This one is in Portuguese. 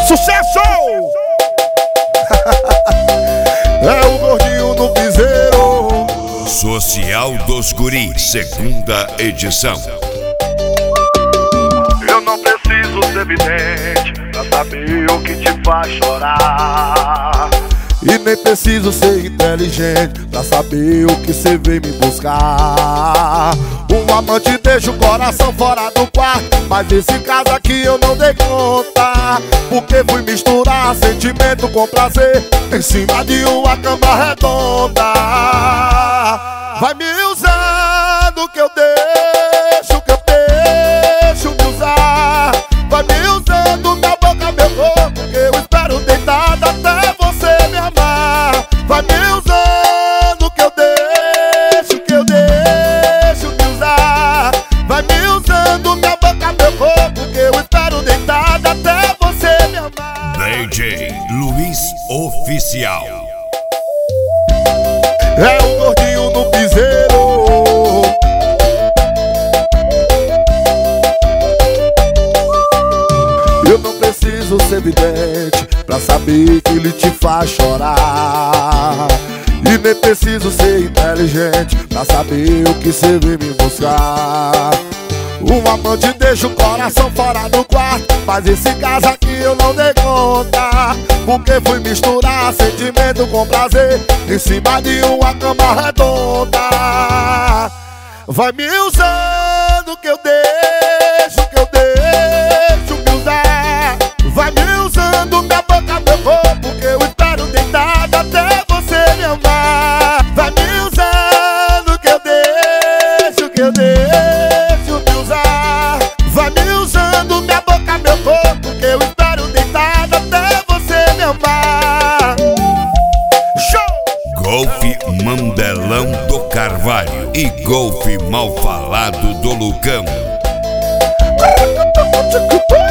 Sucesso! É o gordinho do piseiro. Social dos Guris, segunda edição. Eu não preciso ser vidente pra saber o que te faz chorar. E nem preciso ser inteligente pra saber o que cê vem me buscar. Um amante deixa o coração fora do quarto, mas esse caso aqui eu não dei conta, porque fui misturar sentimento com prazer em cima de uma cama redonda. Vai me usando que eu deixo me usar. Vai me usando minha boca, meu corpo, que eu espero deitado até você me amar. Vai me usando que eu deixo me usar. Vai me usando minha boca, meu corpo, que eu espero deitado até você me amar. DJ Luiz Oficial. É o gordinho do piseiro. Eu não preciso ser vidente pra saber que ele te faz chorar. E nem preciso ser inteligente pra saber o que cê vem me buscar. Um amante deixa o coração fora do quarto, mas esse caso aqui eu não dei conta, porque fui misturar sentimento com prazer em cima de uma cama redonda. Vai me usando que eu deixo me usar. Vai me usando minha boca, meu corpo, que eu espero deitado até você me amar. Vai me usando que eu deixo me usar. Vai me usando minha boca, meu corpo, que eu espero deitado até você me amar. Show! Golfe Mandelão do Carvalho e Golfe Mal Falado do Lucão.